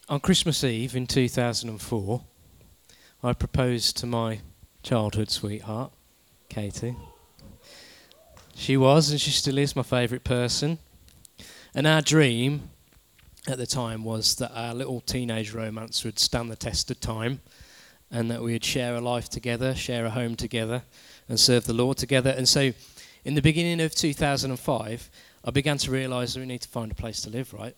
On Christmas Eve in 2004, I proposed to my childhood sweetheart, Katie. She was, and she still is, my favourite person. And our dream at the time was that our little teenage romance would stand the test of time, and that we would share a life together, share a home together, and serve the Lord together. And so, in the beginning of 2005, I began to realise that we need to find a place to live, right?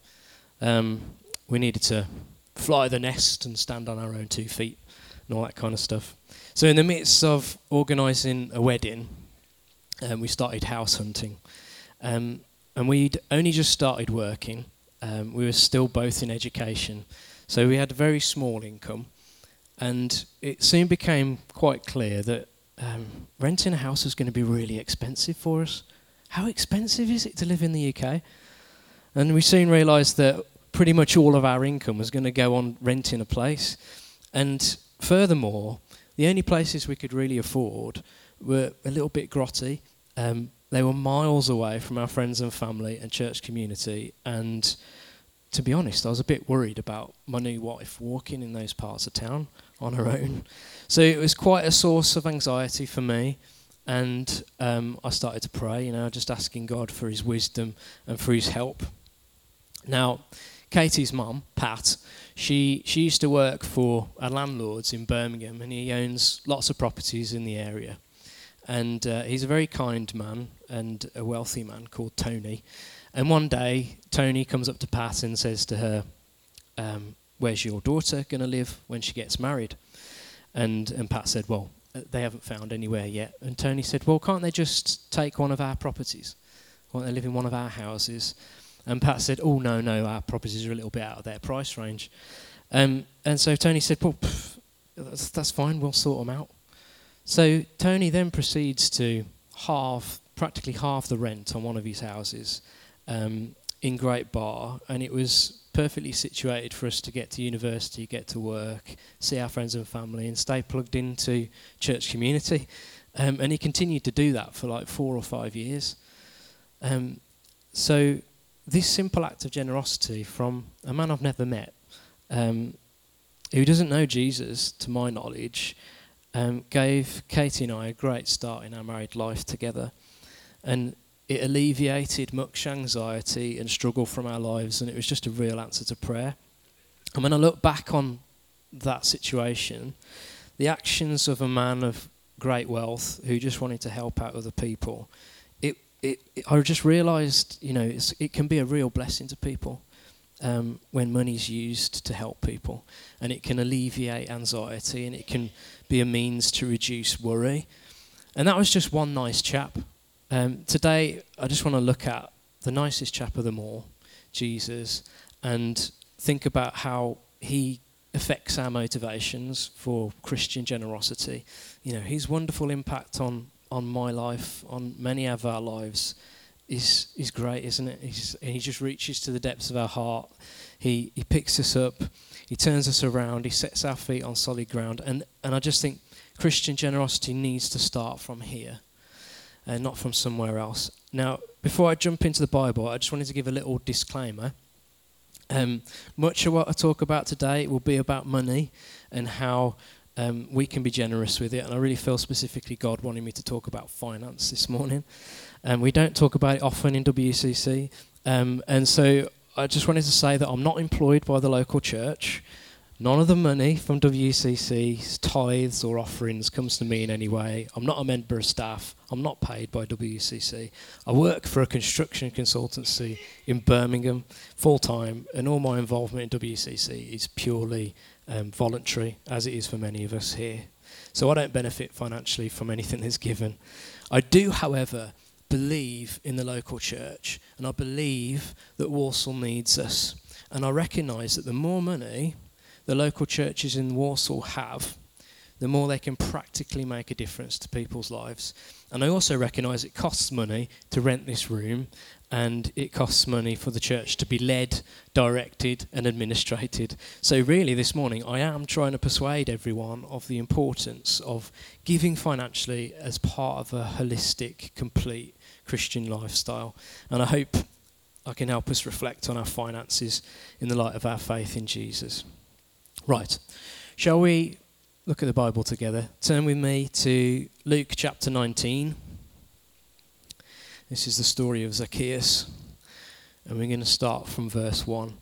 We needed to fly the nest and stand on our own 2 feet and all that kind of stuff. So in the midst of organising a wedding, we started house hunting. And we'd only just started working. We were still both in education. So we had a very small income. And it soon became quite clear that renting a house was going to be really expensive for us. How expensive is it to live in the UK? And we soon realised that pretty much all of our income was going to go on renting a place. And furthermore, the only places we could really afford were a little bit grotty. They were miles away from our friends and family and church community. And to be honest, I was a bit worried about my new wife walking in those parts of town on her own. So it was quite a source of anxiety for me. And I started to pray, just asking God for his wisdom and for his help. Now, Katie's mum, Pat, she used to work for a landlord in Birmingham, and he owns lots of properties in the area. And he's a very kind man and a wealthy man called Tony. And one day, Tony comes up to Pat and says to her, where's your daughter going to live when she gets married? And Pat said, well, they haven't found anywhere yet. And Tony said, well, can't they just take one of our properties? Why don't they live in one of our houses? And Pat said, oh, no, our properties are a little bit out of their price range. And so Tony said, well, that's fine, we'll sort them out. So Tony then proceeds to practically half the rent on one of his houses in Great Barr, and it was perfectly situated for us to get to university, get to work, see our friends and family, and stay plugged into church community. And he continued to do that for like 4 or 5 years. So this simple act of generosity from a man I've never met, who doesn't know Jesus, to my knowledge, gave Katie and I a great start in our married life together. And it alleviated much anxiety and struggle from our lives, and it was just a real answer to prayer. And when I look back on that situation, the actions of a man of great wealth who just wanted to help out other people, I just realised, it can be a real blessing to people when money's used to help people, and it can alleviate anxiety, and it can be a means to reduce worry. And that was just one nice chap. Today, I just want to look at the nicest chap of them all, Jesus, and think about how he affects our motivations for Christian generosity. His wonderful impact on my life, on many of our lives, is great, isn't it? He just reaches to the depths of our heart. He picks us up, he turns us around, he sets our feet on solid ground. And I just think Christian generosity needs to start from here, and not from somewhere else. Now, before I jump into the Bible, I just wanted to give a little disclaimer. Much of what I talk about today will be about money and how we can be generous with it. And I really feel specifically God wanted me to talk about finance this morning. We don't talk about it often in WCC. And so I just wanted to say that I'm not employed by the local church. None of the money from WCC's tithes or offerings comes to me in any way. I'm not a member of staff. I'm not paid by WCC. I work for a construction consultancy in Birmingham full-time, and all my involvement in WCC is purely voluntary, as it is for many of us here. So I don't benefit financially from anything that's given. I do, however, believe in the local church, and I believe that Walsall needs us. And I recognise that the more money the local churches in Walsall have, the more they can practically make a difference to people's lives. And I also recognise it costs money to rent this room, and it costs money for the church to be led, directed and administrated. So really this morning I am trying to persuade everyone of the importance of giving financially as part of a holistic, complete Christian lifestyle. And I hope I can help us reflect on our finances in the light of our faith in Jesus. Right, shall we look at the Bible together? Turn with me to Luke chapter 19. This is the story of Zacchaeus, and we're going to start from verse 1.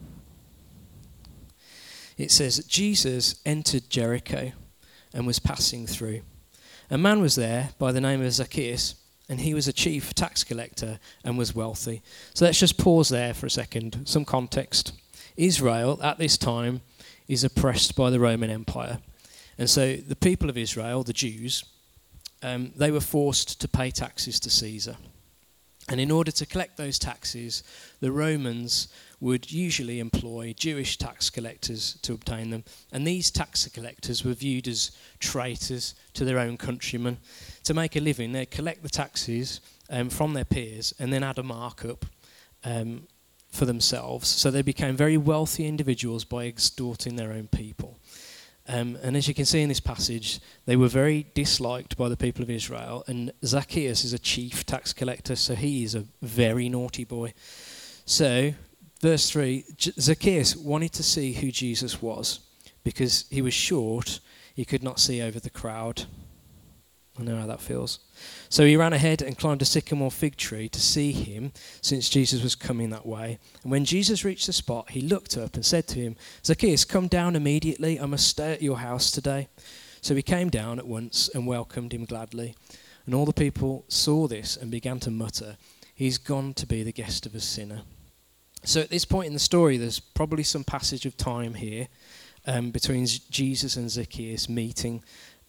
It says, Jesus entered Jericho and was passing through. A man was there by the name of Zacchaeus, and he was a chief tax collector and was wealthy. So let's just pause there for a second. Some context. Israel at this time is oppressed by the Roman Empire. And so the people of Israel, the Jews, they were forced to pay taxes to Caesar. And in order to collect those taxes, the Romans would usually employ Jewish tax collectors to obtain them. And these tax collectors were viewed as traitors to their own countrymen. To make a living, they'd collect the taxes from their peers and then add a markup for themselves. So they became very wealthy individuals by extorting their own people. And as you can see in this passage, they were very disliked by the people of Israel. And Zacchaeus is a chief tax collector, so he is a very naughty boy. So, verse 3, Zacchaeus wanted to see who Jesus was because he was short, he could not see over the crowd. I know how that feels. So he ran ahead and climbed a sycamore fig tree to see him, since Jesus was coming that way. And when Jesus reached the spot, he looked up and said to him, Zacchaeus, come down immediately. I must stay at your house today. So he came down at once and welcomed him gladly. And all the people saw this and began to mutter, he's gone to be the guest of a sinner. So at this point in the story, there's probably some passage of time here between Jesus and Zacchaeus meeting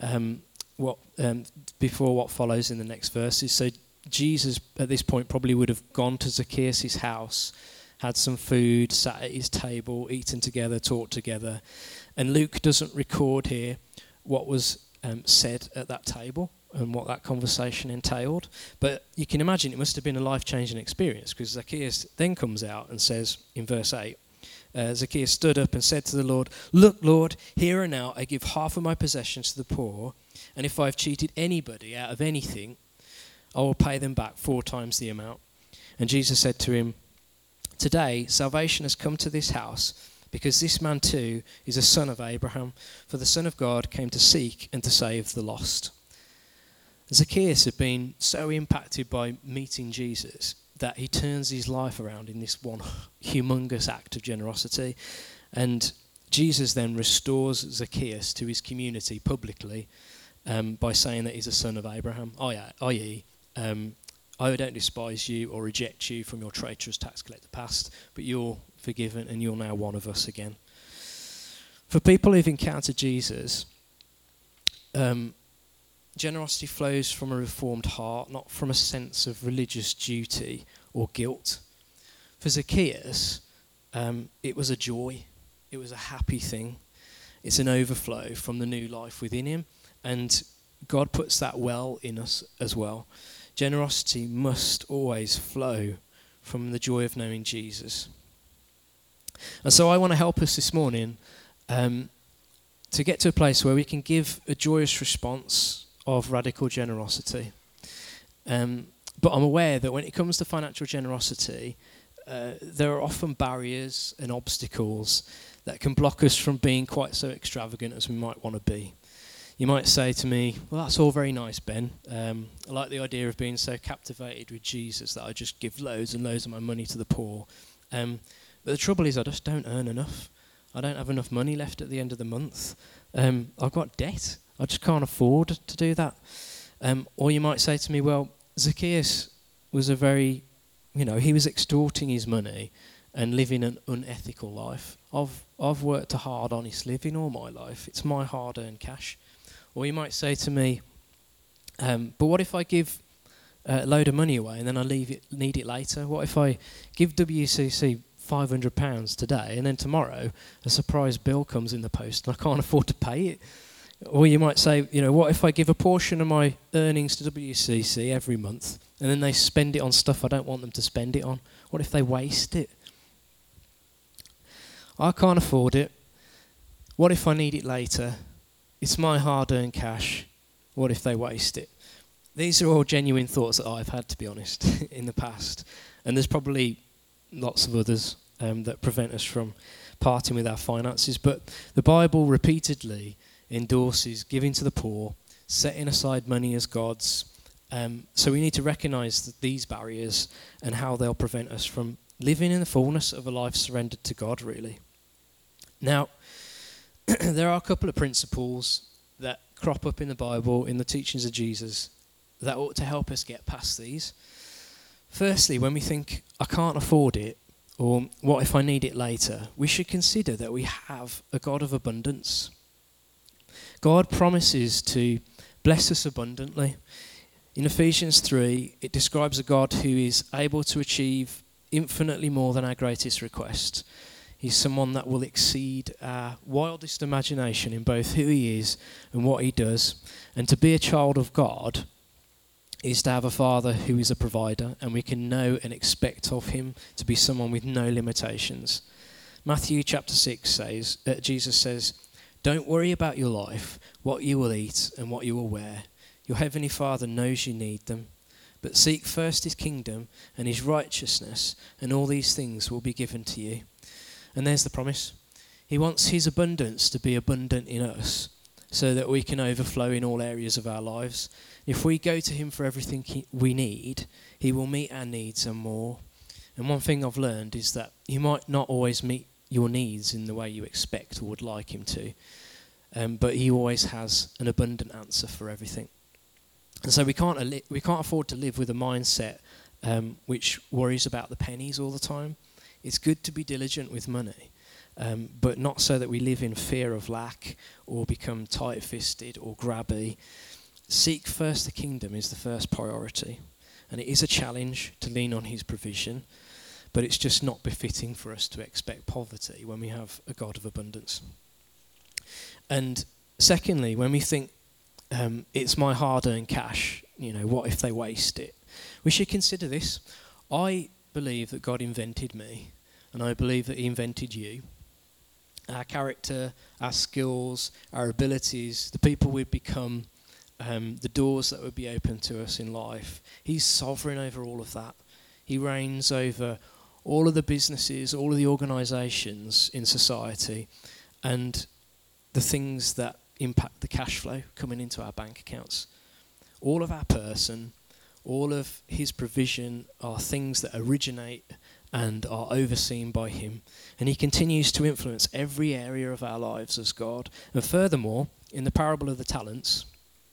before what follows in the next verses. So Jesus at this point probably would have gone to Zacchaeus' house, had some food, sat at his table, eaten together, talked together. And Luke doesn't record here what was said at that table and what that conversation entailed. But you can imagine it must have been a life-changing experience, because Zacchaeus then comes out and says in verse 8, Zacchaeus stood up and said to the Lord, look, Lord, here and now I give half of my possessions to the poor, and if I've cheated anybody out of anything, I will pay them back 4 times the amount. And Jesus said to him, today salvation has come to this house, because this man too is a son of Abraham, for the Son of God came to seek and to save the lost. Zacchaeus had been so impacted by meeting Jesus that he turns his life around in this one humongous act of generosity. And Jesus then restores Zacchaeus to his community publicly by saying that he's a son of Abraham, i.e., I don't despise you or reject you from your traitorous tax collector past, but you're forgiven and you're now one of us again. For people who've encountered Jesus, generosity flows from a reformed heart, not from a sense of religious duty or guilt. For Zacchaeus, it was a joy. It was a happy thing. It's an overflow from the new life within him, and God puts that well in us as well. Generosity must always flow from the joy of knowing Jesus. And so I want to help us this morning to get to a place where we can give a joyous response of radical generosity. But I'm aware that when it comes to financial generosity, there are often barriers and obstacles that can block us from being quite so extravagant as we might want to be. You might say to me, well, that's all very nice, Ben. I like the idea of being so captivated with Jesus that I just give loads and loads of my money to the poor. But the trouble is I just don't earn enough. I don't have enough money left at the end of the month. I've got debt. I just can't afford to do that. Or you might say to me, well, Zacchaeus was he was extorting his money and living an unethical life. I've worked a hard, honest living all my life. It's my hard-earned cash. Or you might say to me, but what if I give a load of money away and then I need it later? What if I give WCC £500 today and then tomorrow a surprise bill comes in the post and I can't afford to pay it? Or you might say, what if I give a portion of my earnings to WCC every month and then they spend it on stuff I don't want them to spend it on? What if they waste it? I can't afford it. What if I need it later? It's my hard-earned cash. What if they waste it? These are all genuine thoughts that I've had, to be honest, in the past. And there's probably lots of others that prevent us from parting with our finances. But the Bible repeatedly endorses giving to the poor, setting aside money as God's. So we need to recognise these barriers and how they'll prevent us from living in the fullness of a life surrendered to God, really. Now, there are a couple of principles that crop up in the Bible, in the teachings of Jesus, that ought to help us get past these. Firstly, when we think, I can't afford it, or what if I need it later, we should consider that we have a God of abundance. God promises to bless us abundantly. In Ephesians 3, it describes a God who is able to achieve infinitely more than our greatest request. He's someone that will exceed our wildest imagination in both who he is and what he does. And to be a child of God is to have a Father who is a provider, and we can know and expect of him to be someone with no limitations. Matthew chapter 6 says, Jesus says, "Don't worry about your life, what you will eat and what you will wear. Your heavenly Father knows you need them. But seek first his kingdom and his righteousness, and all these things will be given to you." And there's the promise. He wants his abundance to be abundant in us, so that we can overflow in all areas of our lives. If we go to him for everything we need, he will meet our needs and more. And one thing I've learned is that he might not always meet your needs in the way you expect or would like him to, but he always has an abundant answer for everything. And so we can't afford to live with a mindset which worries about the pennies all the time. It's good to be diligent with money, but not so that we live in fear of lack or become tight-fisted or grabby. Seek first the kingdom is the first priority. And it is a challenge to lean on his provision, but it's just not befitting for us to expect poverty when we have a God of abundance. And secondly, when we think, it's my hard-earned cash, what if they waste it? We should consider this. I believe that God invented me, and I believe that he invented you. Our character, our skills, our abilities, the people we've become, the doors that would be open to us in life. He's sovereign over all of that. He reigns over all of the businesses, all of the organisations in society, and the things that impact the cash flow coming into our bank accounts. All of our person, all of his provision are things that originate and are overseen by him. And he continues to influence every area of our lives as God. And furthermore, in the parable of the talents,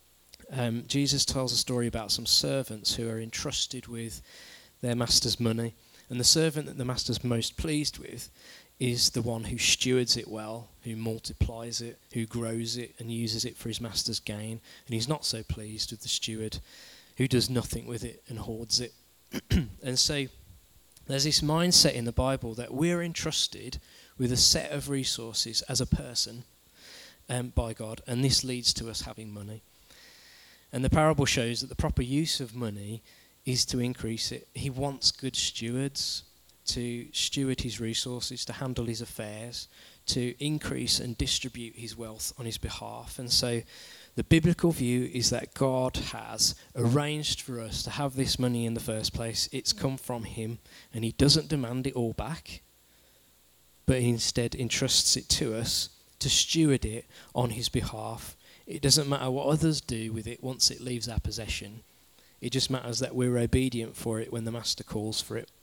Jesus tells a story about some servants who are entrusted with their master's money. And the servant that the master's most pleased with is the one who stewards it well, who multiplies it, who grows it and uses it for his master's gain. And he's not so pleased with the steward who does nothing with it and hoards it. And so there's this mindset in the Bible that we're entrusted with a set of resources as a person by God, and this leads to us having money. And the parable shows that the proper use of money is to increase it. He wants good stewards to steward his resources, to handle his affairs, to increase and distribute his wealth on his behalf. And so the biblical view is that God has arranged for us to have this money in the first place. It's come from him, and he doesn't demand it all back, but he instead entrusts it to us to steward it on his behalf. It doesn't matter what others do with it once it leaves our possession. It just matters that we're obedient for it when the master calls for it.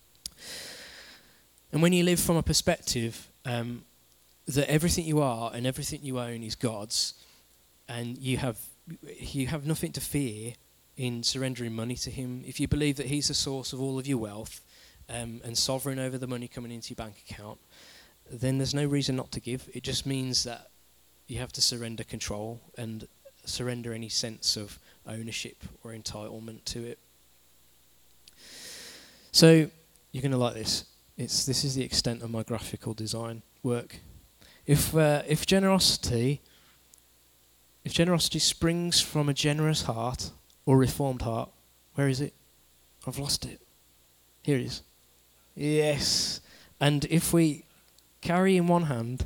And when you live from a perspective that everything you are and everything you own is God's, and you have nothing to fear in surrendering money to him, if you believe that he's the source of all of your wealth and sovereign over the money coming into your bank account, then there's no reason not to give. It just means that you have to surrender control and surrender any sense of ownership or entitlement to it. So you're going to like this. This is the extent of my graphical design work. If generosity springs from a generous heart or reformed heart, where is it? I've lost it. Here it is. Yes. And if we carry in one hand,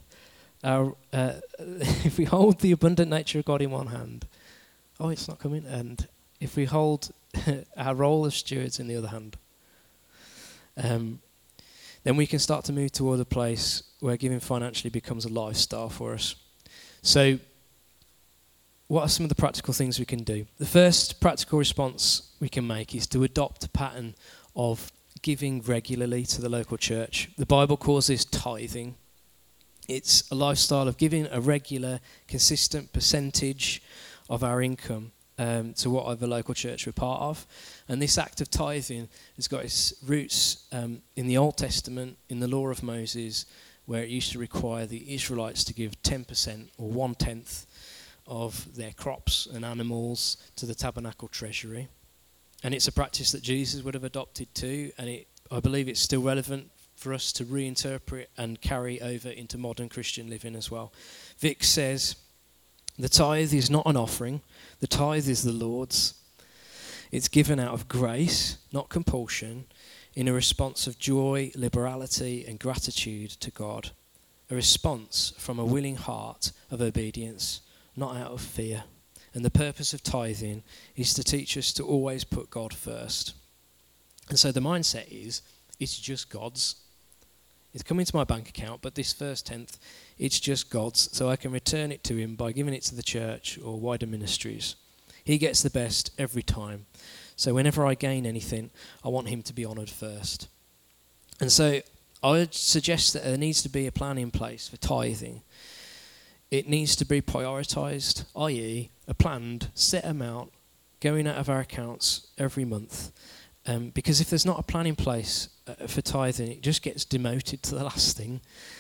if we hold the abundant nature of God in one hand, it's not coming. And if we hold our role as stewards in the other hand, then we can start to move toward a place where giving financially becomes a lifestyle for us. So what are some of the practical things we can do? The first practical response we can make is to adopt a pattern of giving regularly to the local church. The Bible calls this tithing. It's a lifestyle of giving a regular, consistent percentage of our income to whatever local church we're part of. And this act of tithing has got its roots in the Old Testament, in the law of Moses, where it used to require the Israelites to give 10% or 1/10 of their crops and animals to the tabernacle treasury. And it's a practice that Jesus would have adopted too, and I believe it's still relevant for us to reinterpret and carry over into modern Christian living as well. Vic says, the tithe is not an offering, the tithe is the Lord's. It's given out of grace, not compulsion, in a response of joy, liberality and gratitude to God. A response from a willing heart of obedience, not out of fear. And the purpose of tithing is to teach us to always put God first. And so the mindset is, it's just God's. It's come into my bank account, but this first 10th, it's just God's, so I can return it to him by giving it to the church or wider ministries. He gets the best every time. So whenever I gain anything, I want him to be honoured first. And so I would suggest that there needs to be a plan in place for tithing. It needs to be prioritised, i.e. a planned, set amount going out of our accounts every month. Because if there's not a plan in place for tithing, it just gets demoted to the last thing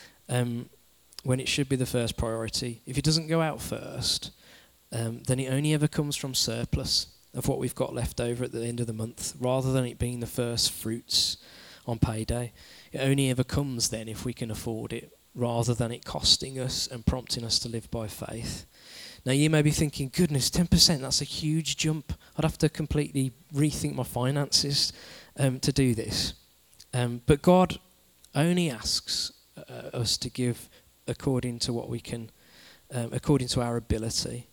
when it should be the first priority. If it doesn't go out first, then it only ever comes from surplus of what we've got left over at the end of the month, rather than it being the first fruits on payday. It only ever comes then if we can afford it, rather than it costing us and prompting us to live by faith. Now you may be thinking, goodness, 10%, that's a huge jump. I'd have to completely rethink my finances to do this. But God only asks us to give according to what we can, according to our ability.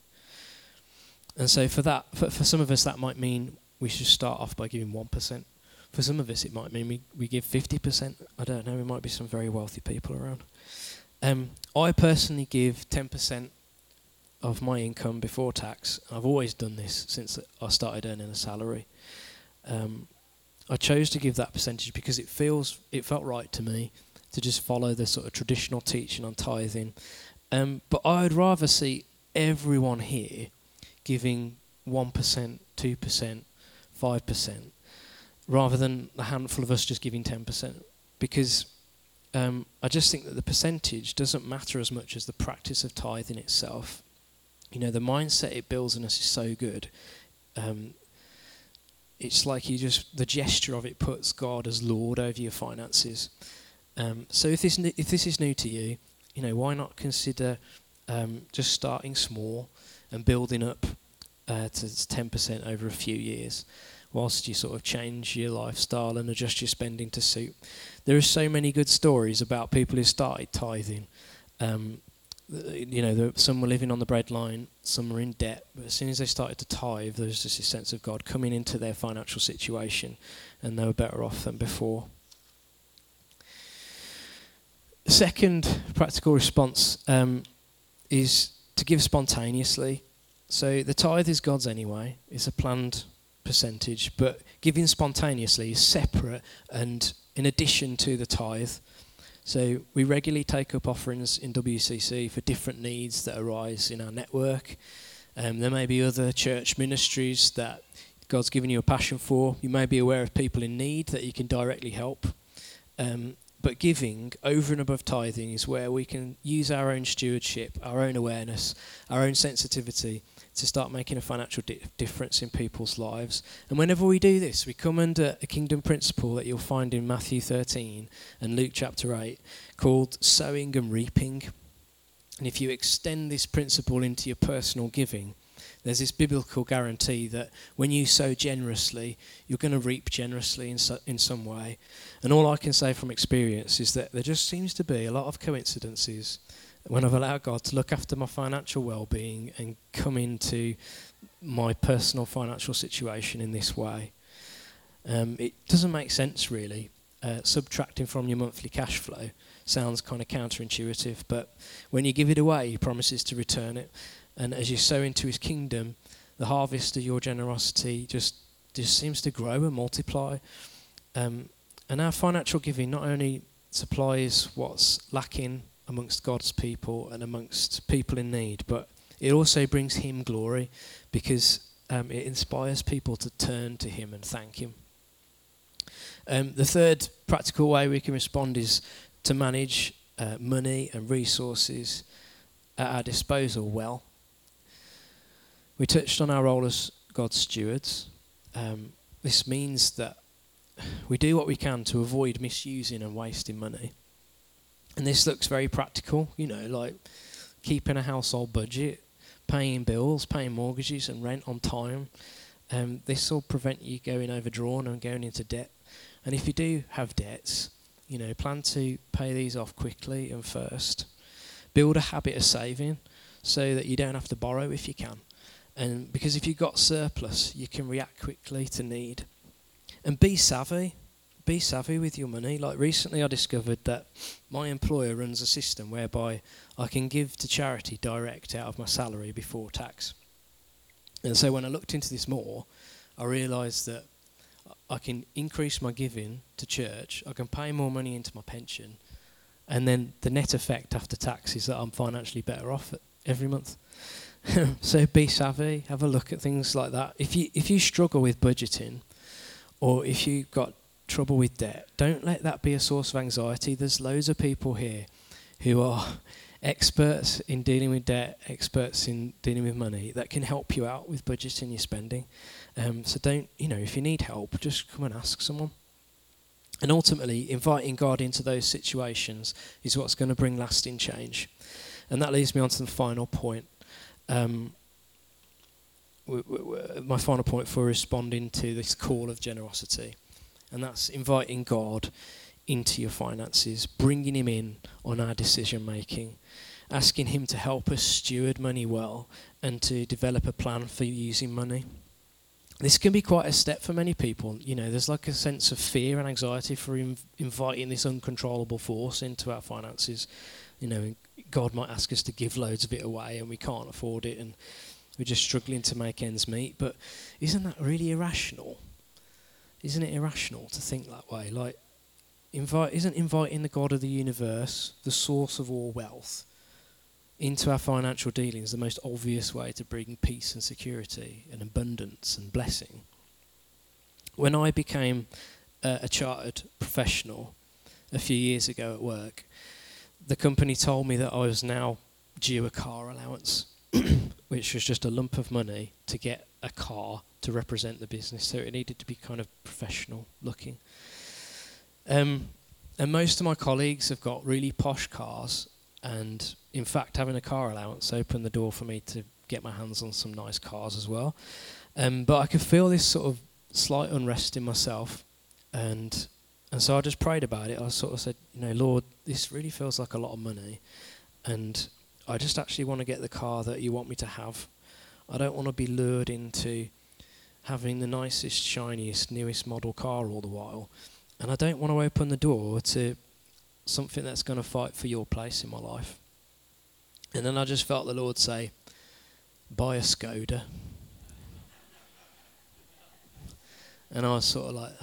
And so for that, for some of us, that might mean we should start off by giving 1%. For some of us, it might mean we give 50%. I don't know, there might be some very wealthy people around. I personally give 10% of my income before tax. I've always done this since I started earning a salary. I chose to give that percentage because it felt right to me to just follow the sort of traditional teaching on tithing. But I would rather see everyone here giving 1%, 2%, 5%, rather than a handful of us just giving 10%. Because I just think that the percentage doesn't matter as much as the practice of tithing itself. You know, the mindset it builds in us is so good. It's like the gesture of it puts God as Lord over your finances. So if this is new to you, you know, why not consider just starting small and building up to 10% over a few years, whilst you sort of change your lifestyle and adjust your spending to suit. There are so many good stories about people who started tithing. You know, some were living on the breadline, some were in debt, but as soon as they started to tithe, there was just a sense of God coming into their financial situation, and they were better off than before. The second practical response is to give spontaneously. So the tithe is God's anyway. It's a planned percentage, but giving spontaneously is separate and in addition to the tithe. So we regularly take up offerings in WCC for different needs that arise in our network. There may be other church ministries that God's given you a passion for. You may be aware of people in need that you can directly help. But giving over and above tithing is where we can use our own stewardship, our own awareness, our own sensitivity to start making a financial difference in people's lives. And whenever we do this, we come under a kingdom principle that you'll find in Matthew 13 and Luke chapter 8 called sowing and reaping. And if you extend this principle into your personal giving, there's this biblical guarantee that when you sow generously, you're going to reap generously in some way. And all I can say from experience is that there just seems to be a lot of coincidences when I've allowed God to look after my financial well-being and come into my personal financial situation in this way. It doesn't make sense really, subtracting from your monthly cash flow sounds kind of counterintuitive, but when you give it away, he promises to return it. And as you sow into his kingdom, the harvest of your generosity just seems to grow and multiply. And our financial giving not only supplies what's lacking amongst God's people and amongst people in need, but it also brings him glory, because it inspires people to turn to him and thank him. The third practical way we can respond is to manage money and resources at our disposal well. We touched on our role as God's stewards. This means that we do what we can to avoid misusing and wasting money. And this looks very practical, like keeping a household budget, paying bills, paying mortgages and rent on time. This will prevent you going overdrawn and going into debt. And if you do have debts, plan to pay these off quickly and first. Build a habit of saving so that you don't have to borrow if you can. And because if you've got surplus, you can react quickly to need. And be savvy. Be savvy with your money. Like recently I discovered that my employer runs a system whereby I can give to charity direct out of my salary before tax. And so when I looked into this more, I realised that I can increase my giving to church, I can pay more money into my pension, and then the net effect after tax is that I'm financially better off every month. So be savvy, have a look at things like that. If you struggle with budgeting, or if you've got trouble with debt, don't let that be a source of anxiety. There's loads of people here who are experts in dealing with debt, experts in dealing with money, that can help you out with budgeting your spending. So don't, if you need help, just come and ask someone. And ultimately, inviting God into those situations is what's going to bring lasting change. And that leads me on to the final point. My final point for responding to this call of generosity. And that's inviting God into your finances, bringing him in on our decision making, asking him to help us steward money well and to develop a plan for using money. This can be quite a step for many people. There's like a sense of fear and anxiety for inviting this uncontrollable force into our finances. God might ask us to give loads of it away and we can't afford it and we're just struggling to make ends meet. But isn't that really irrational? Isn't it irrational to think that way? Like, isn't inviting the God of the universe, the source of all wealth, into our financial dealings the most obvious way to bring peace and security and abundance and blessing? When I became a chartered professional a few years ago at work, the company told me that I was now due a car allowance, which was just a lump of money to get a car to represent the business. So it needed to be kind of professional looking. And most of my colleagues have got really posh cars, and in fact having a car allowance opened the door for me to get my hands on some nice cars as well. But I could feel this sort of slight unrest in myself, and so I just prayed about it. I sort of said, Lord, this really feels like a lot of money, and I just actually want to get the car that you want me to have. I don't want to be lured into having the nicest, shiniest, newest model car all the while, and I don't want to open the door to something that's going to fight for your place in my life. And then I just felt the Lord say, buy a Skoda. And I was sort of like,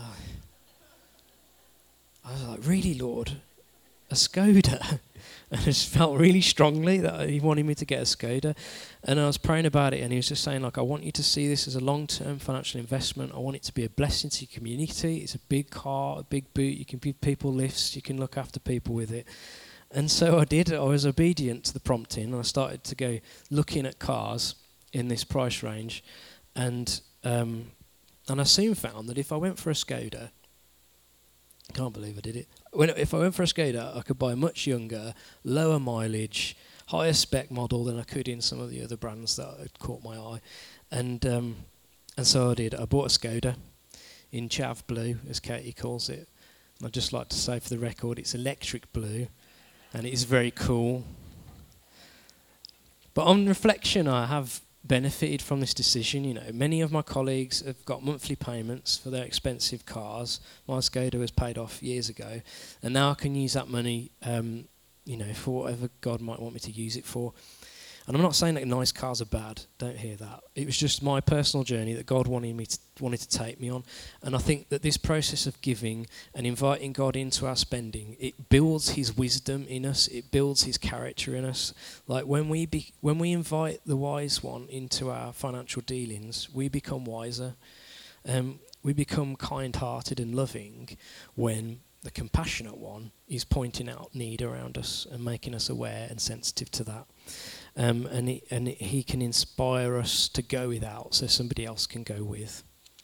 I was like, really, Lord? A Skoda? And I just felt really strongly that he wanted me to get a Skoda. And I was praying about it, and he was just saying, I want you to see this as a long-term financial investment. I want it to be a blessing to your community. It's a big car, a big boot. You can give people lifts. You can look after people with it. And so I did. I was obedient to the prompting, and I started to go looking at cars in this price range. And I soon found that if I went for a Skoda, I can't believe I did it. If I went for a Skoda, I could buy a much younger, lower mileage, higher spec model than I could in some of the other brands that had caught my eye. And so I did. I bought a Skoda in chav blue, as Katie calls it. And I'd just like to say for the record, it's electric blue, and it is very cool. But on reflection, I have benefited from this decision. You know, many of my colleagues have got monthly payments for their expensive cars. My Skoda was paid off years ago, and now I can use that money, for whatever God might want me to use it for. And I'm not saying that nice cars are bad. Don't hear that. It was just my personal journey that God wanted to take me on. And I think that this process of giving and inviting God into our spending, it builds his wisdom in us. It builds his character in us. Like when we invite the wise one into our financial dealings, we become wiser. We become kind-hearted and loving when the compassionate one is pointing out need around us and making us aware and sensitive to that. And he can inspire us to go without so somebody else can go with.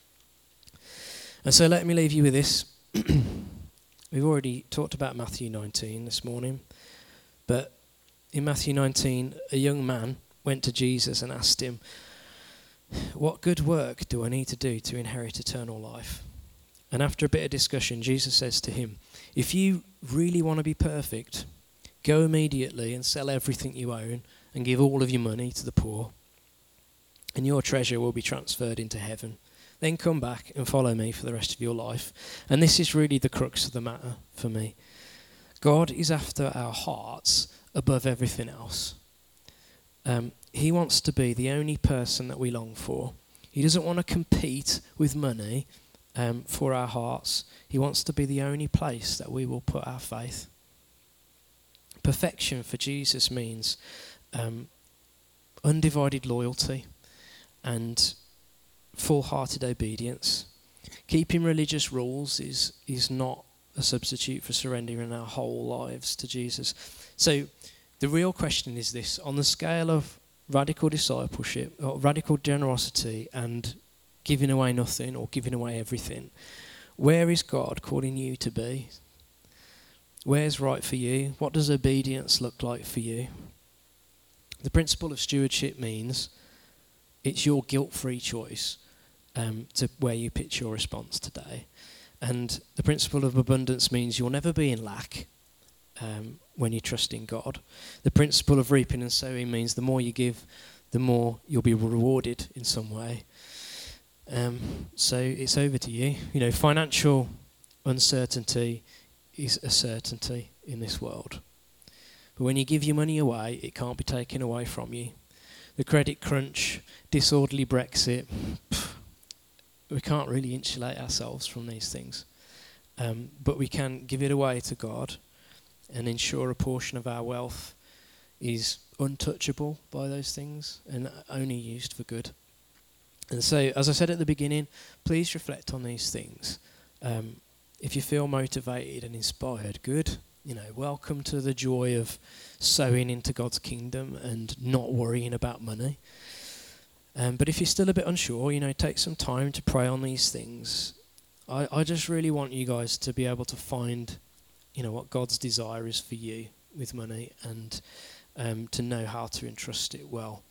And so let me leave you with this. We've already talked about Matthew 19 this morning. But in Matthew 19, a young man went to Jesus and asked him, "What good work do I need to do to inherit eternal life?" And after a bit of discussion, Jesus says to him, "If you really want to be perfect, go immediately and sell everything you own and give all of your money to the poor, and your treasure will be transferred into heaven. Then come back and follow me for the rest of your life." And this is really the crux of the matter for me. God is after our hearts above everything else. He wants to be the only person that we long for. He doesn't want to compete with money for our hearts. He wants to be the only place that we will put our faith. Perfection for Jesus means undivided loyalty and full-hearted obedience. Keeping religious rules is not a substitute for surrendering our whole lives to Jesus. So the real question is this: on the scale of radical discipleship, or radical generosity and giving away nothing or giving away everything, where is God calling you to be? Where's right for you? What does obedience look like for you? The principle of stewardship means it's your guilt-free choice to where you pitch your response today. And the principle of abundance means you'll never be in lack when you trust in God. The principle of reaping and sowing means the more you give, the more you'll be rewarded in some way. So it's over to you. You know, financial uncertainty is a certainty in this world. But when you give your money away, it can't be taken away from you. The credit crunch, disorderly Brexit, we can't really insulate ourselves from these things. But we can give it away to God and ensure a portion of our wealth is untouchable by those things and only used for good. And so, as I said at the beginning, please reflect on these things. If you feel motivated and inspired, good. You know, welcome to the joy of sowing into God's kingdom and not worrying about money. But if you're still a bit unsure, take some time to pray on these things. I just really want you guys to be able to find, what God's desire is for you with money, and to know how to entrust it well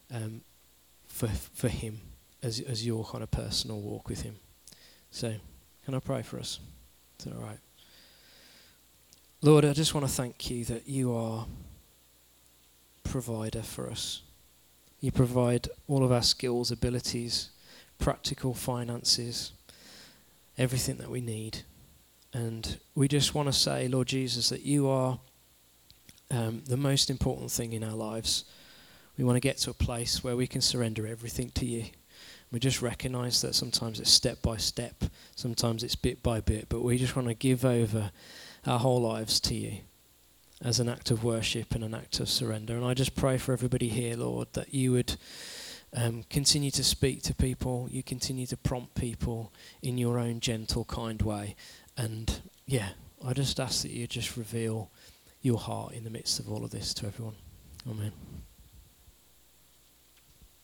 for Him as your kind of personal walk with Him. So, can I pray for us? Is that all right? Lord, I just want to thank you that you are provider for us. You provide all of our skills, abilities, practical finances, everything that we need. And we just want to say, Lord Jesus, that you are the most important thing in our lives. We want to get to a place where we can surrender everything to you. We just recognise that sometimes it's step by step, sometimes it's bit by bit, but we just want to give over our whole lives to you as an act of worship and an act of surrender. And I just pray for everybody here, Lord, that you would continue to speak to people, you continue to prompt people in your own gentle, kind way. And I just ask that you just reveal your heart in the midst of all of this to everyone. Amen.